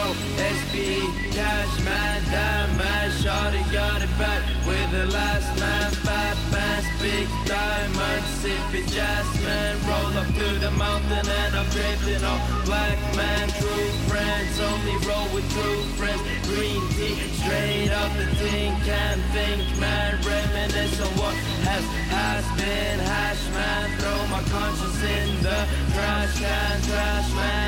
SB, cash man, damn man, shawty got it back with the last man, fat bands, big diamonds, sipping jasmine, roll up to the mountain and I'm drifting on black man, true friends, only roll with true friends, green tea, straight up the thing, can't think man, reminisce on what has been, hash man, throw my conscience in the trash can, trash man.